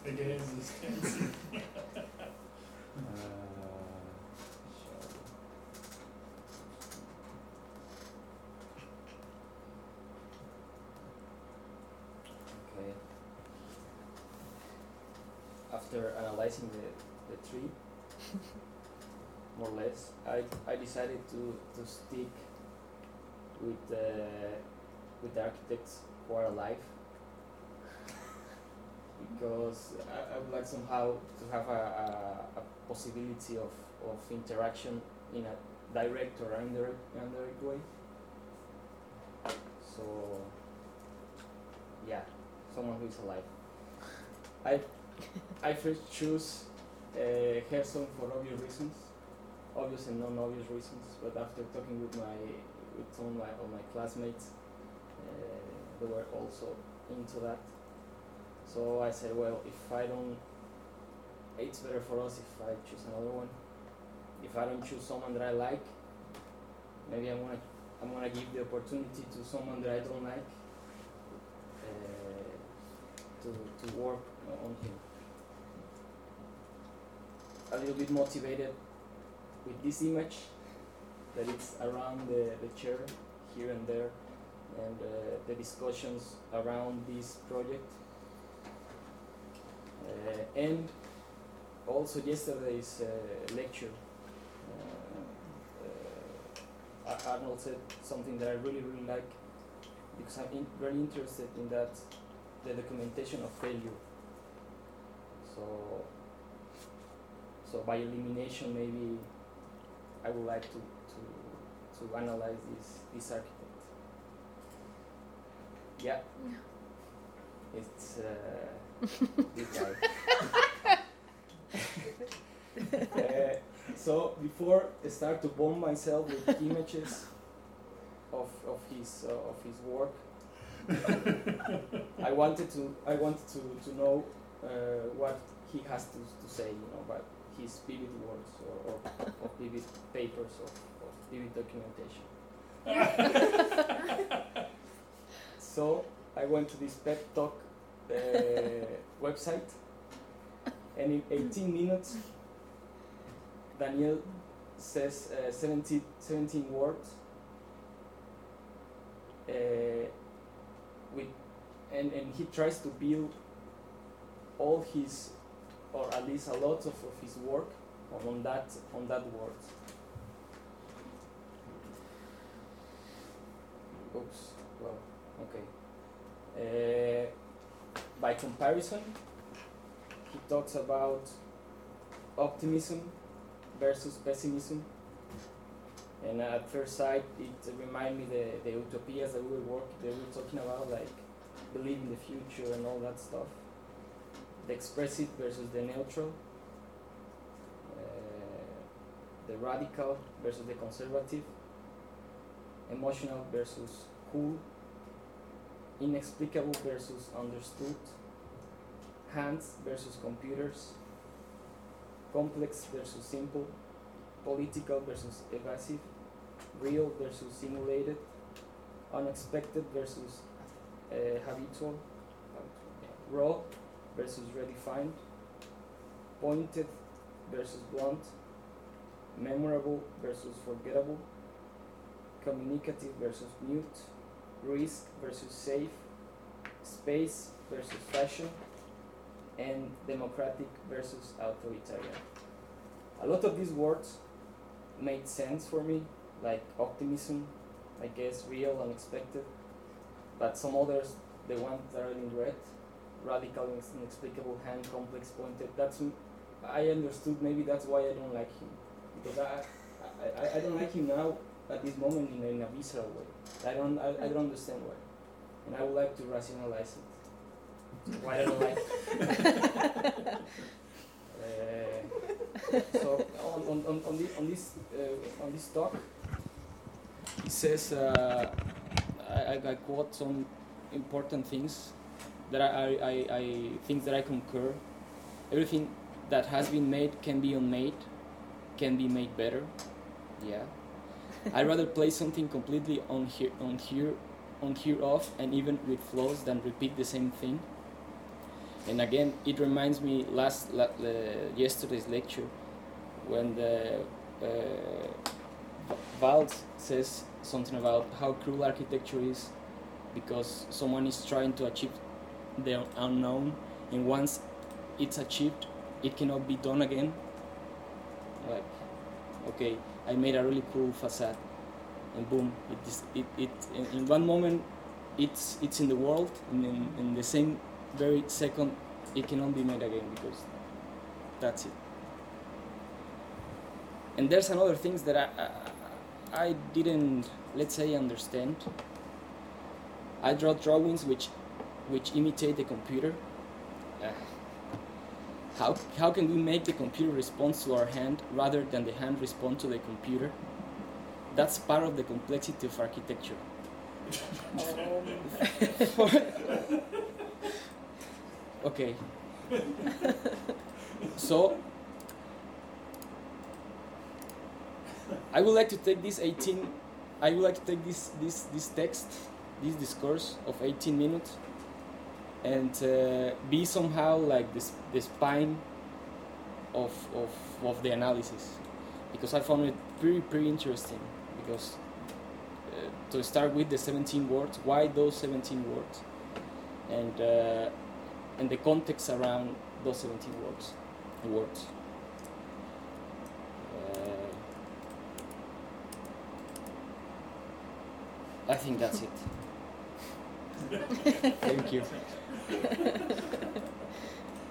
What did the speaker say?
Again, this tendency. Okay. After analyzing the tree, more or less, I decided to stick with the architects who are alive, because I would like somehow to have a possibility of interaction in a direct or indirect way. So yeah, someone who is alive. I first choose Herzog for obvious and non-obvious reasons. But after talking with some of my classmates, they were also into that. So I said, well, it's better for us if I choose another one. If I don't choose someone that I like, maybe I'm gonna give the opportunity to someone that I don't like to work on him. A little bit motivated with this image that it's around the chair here and there, and the discussions around this project. And also yesterday's lecture, Arnold said something that I really like, because I'm very interested in that, the documentation of failure. So by elimination, maybe I would like to analyze this architect. Yeah. It's this guy. So before I start to bomb myself with images of his work, I wanted to know what he has to say, about his vivid words or vivid papers of vivid documentation. So I went to this pep talk website, and in 18 minutes Daniel says 17 words and he tries to build all his, or at least a lot of his work on that word. Oops. Well, okay. By comparison, he talks about optimism versus pessimism, and at first sight, it reminded me the utopias that we were talking about, like believe in the future and all that stuff. The expressive versus the neutral, the radical versus the conservative, emotional versus cool, inexplicable versus understood, hands versus computers, complex versus simple, political versus evasive, real versus simulated, unexpected versus habitual, raw versus redefined, pointed versus blunt, memorable versus forgettable, communicative versus mute, risk versus safe, space versus fashion, and democratic versus authoritarian. A lot of these words made sense for me, like optimism, I guess, real, unexpected, but some others, the ones that are in red, radical, inexplicable, hand, complex, pointed, I understood maybe that's why I don't like him, because I don't like him now at this moment in a visceral way. I don't understand why, and I would like to rationalize it. Why I don't like it. So on this talk, he says, I quote some important things that I things that I concur. Everything that has been made can be unmade, can be made better. Yeah. I'd rather play something completely unheard of and even with flaws than repeat the same thing. And again, it reminds me yesterday's lecture when the Valls says something about how cruel architecture is because someone is trying to achieve the unknown, and once it's achieved, it cannot be done again. Like, okay, I made a really cool facade, and boom, in one moment, it's in the world, and in the same very second, it cannot be made again because that's it. And there's another things that I didn't, let's say, understand. I draw drawings which imitate the computer. How can we make the computer respond to our hand rather than the hand respond to the computer? That's part of the complexity of architecture. Okay. So I would like to take this text, this discourse of 18 minutes, and be somehow like the spine of the analysis, because I found it pretty interesting. Because to start with the 17 words, why those 17 words, and the context around those 17 words. I think that's it. Thank you.